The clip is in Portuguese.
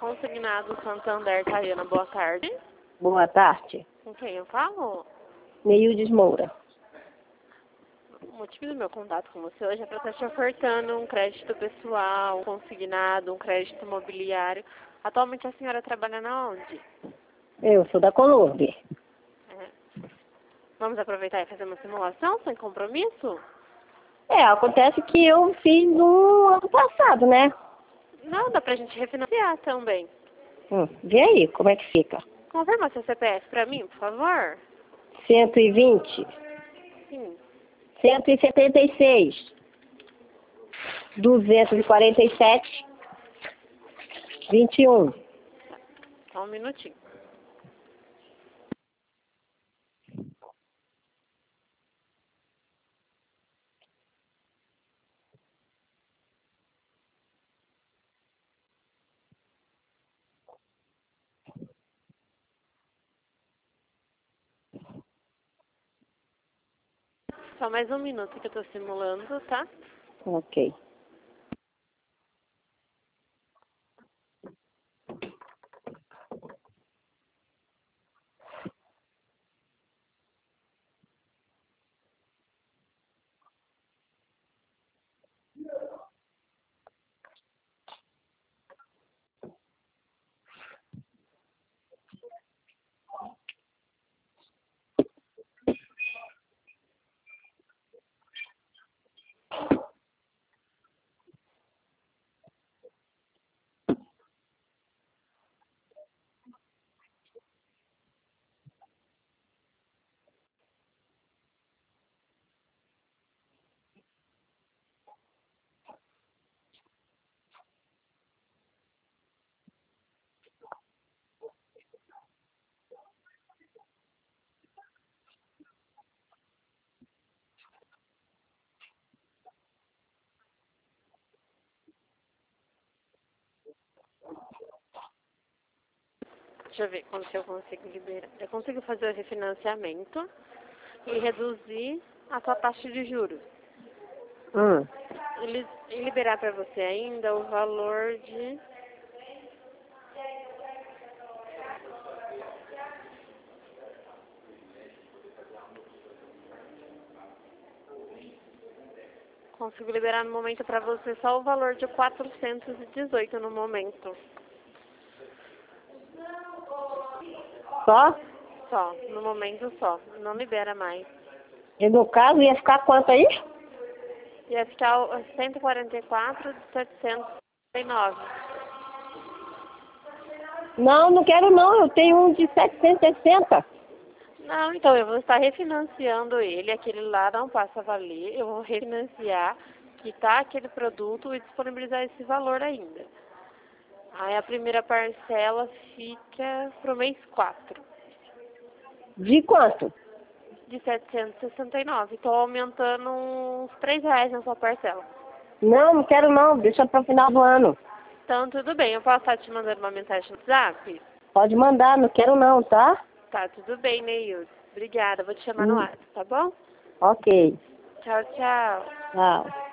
Consignado Santander, Tayana, boa tarde. Boa tarde. Com quem eu falo? Neildes Moura. O motivo do meu contato com você hoje é para estar te ofertando um crédito pessoal, um consignado, um crédito imobiliário. Atualmente a senhora trabalha na onde? Eu sou da Colombe. Vamos aproveitar e fazer uma simulação sem compromisso? Acontece que eu fiz no ano passado, né? Não, dá pra gente refinanciar também. Vê aí, como é que fica? Confirma seu CPF pra mim, por favor. 120, Sim. 176, 247, 21. Só um minutinho. Só mais um minuto que eu tô simulando, tá? Ok. Deixa eu ver quando que eu consigo liberar. Eu consigo fazer o refinanciamento e reduzir a sua taxa de juros. E liberar para você ainda o valor de... Consigo liberar no momento para você só o valor de 418 no momento. Só? Só, no momento só. Não libera mais. E no caso ia ficar quanto aí? Ia ficar 144 de 709. Não, não quero não. Eu tenho um de 760. Não, então eu vou estar refinanciando ele. Aquele lá não passa a valer. Eu vou refinanciar, quitar aquele produto e disponibilizar esse valor ainda. Aí a primeira parcela fica pro mês 4, De quanto? de 769. Estou aumentando uns R$ 3 na sua parcela. Não, não quero não. Deixa para o final do ano. Então tudo bem, eu posso estar te mandando uma mensagem no WhatsApp? Pode mandar, não quero não, tá? Tá, tudo bem, Neilson. Obrigada, vou te chamar no WhatsApp, tá bom? Ok. Tchau, tchau. Tchau.